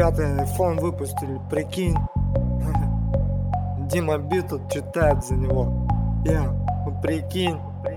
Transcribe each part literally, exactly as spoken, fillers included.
Пятый айфон выпустили, прикинь. Дима Би тут читает за него. Я, ну прикинь.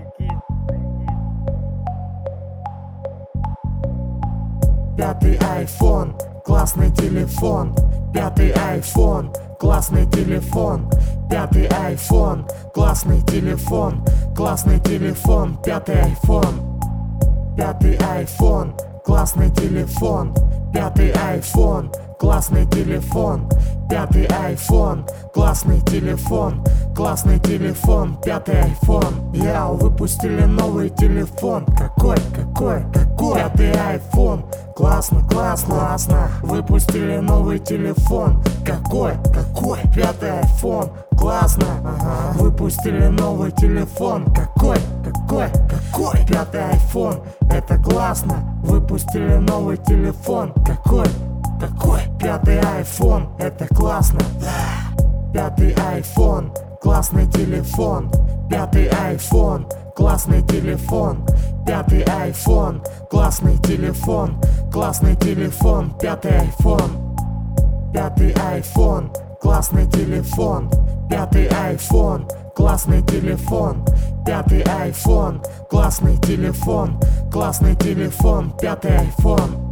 Пятый айфон, классный телефон. Пятый айфон, классный телефон. Пятый айфон, классный телефон. Классный телефон, пятый айфон. Пятый айфон, классный телефон. Пятый айфон, классный телефон. Пятый айфон, классный телефон. Классный телефон, пятый айфон. Я выпустили новый телефон. Какой, какой, какой? Пятый айфон. Классно, классно, классно. Выпустили новый телефон. Какой, какой? Пятый айфон. Классно, ага. Выпустили новый телефон. Какой, какой, какой? Пятый айфон. Это классно. Выпустили новый телефон. Какой, какой? Пятый айфон. Это классно. Пятый айфон. Классный телефон. Пятый айфон. Классный телефон. Пятый айфон. Классный телефон. Классный телефон. Пятый айфон. Пятый айфон. Классный телефон. Пятый айфон. Классный телефон. Пятый айфон. Классный телефон. Классный телефон. Пятый айфон.